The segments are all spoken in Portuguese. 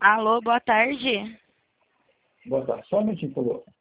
Alô, boa tarde. Boa tarde. Só um minutinho, por favor.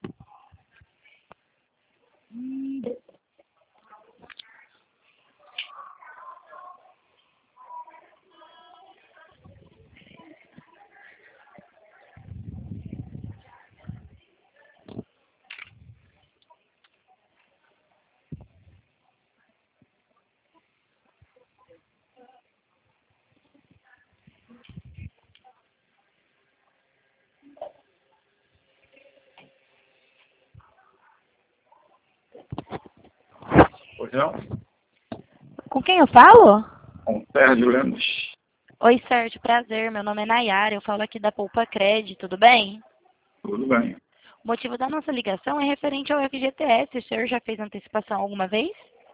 Pois não? Com quem eu falo? Com Sérgio Lemos. Oi, Sérgio, prazer. Meu nome é Nayara, eu falo aqui da Poupa Cred, tudo bem? Tudo bem. O motivo da nossa ligação é referente ao FGTS. O senhor já fez antecipação alguma vez?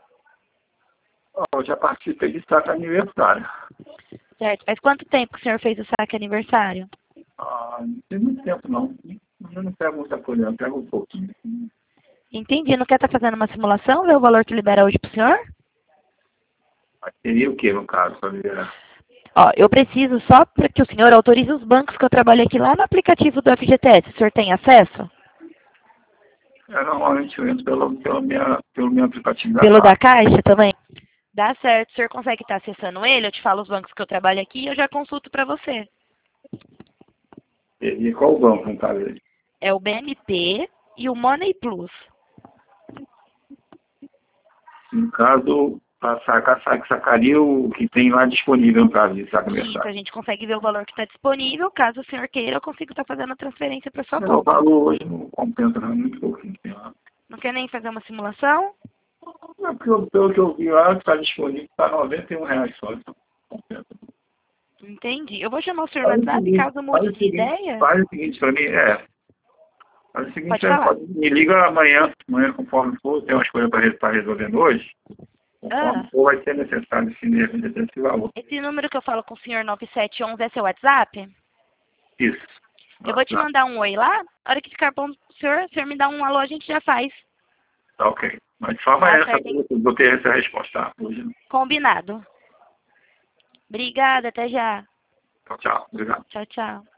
Eu já participei de saque aniversário. Certo. Faz quanto tempo que o senhor fez o saque aniversário? Não tem muito tempo, não. Eu não pego muita coisa, eu pego um pouquinho. Entendi. Não quer estar fazendo uma simulação, ver o valor que libera hoje pro senhor? Mas seria o que, no caso, para liberar? Ó, eu preciso só para que o senhor autorize os bancos que eu trabalho aqui lá no aplicativo do FGTS. O senhor tem acesso? Normalmente eu entro pelo meu aplicativo da Pelo da Caixa. Caixa também? Dá certo. O senhor consegue estar acessando ele? Eu te falo os bancos que eu trabalho aqui e eu já consulto para você. E qual o banco, no caso aí? É o BNP e o Money Plus. No caso, para sacaria o que tem lá disponível, no caso de saque Isso, a aniversário. gente consegue ver o valor que está disponível. Caso o senhor queira, eu consigo estar fazendo a transferência para sua O conta. valor hoje não compensa, não, muito pouquinho. Tem lá. Não quer nem fazer uma simulação? Pelo que eu vi lá, que está disponível, está R$ 91 só. Então, compensa. Entendi. Eu vou chamar o senhor no WhatsApp, caso mude de ideia. Faz o seguinte para mim, faz o seguinte, Pode falar. me liga amanhã, conforme for, tem umas coisas para resolver hoje, conforme Ah, for, vai ser necessário esse valor. esse número que eu falo com o senhor 9711 é seu WhatsApp? Isso. Eu vou te Tá, mandar um oi lá. A hora que ficar bom pro senhor, o senhor me dá um alô, a gente já faz. tá ok. Mas só Tá amanhã certo, hein? eu vou ter essa resposta, tá? Hoje não. Combinado. Obrigada, até já. Tchau, tchau. Obrigado. Tchau, tchau.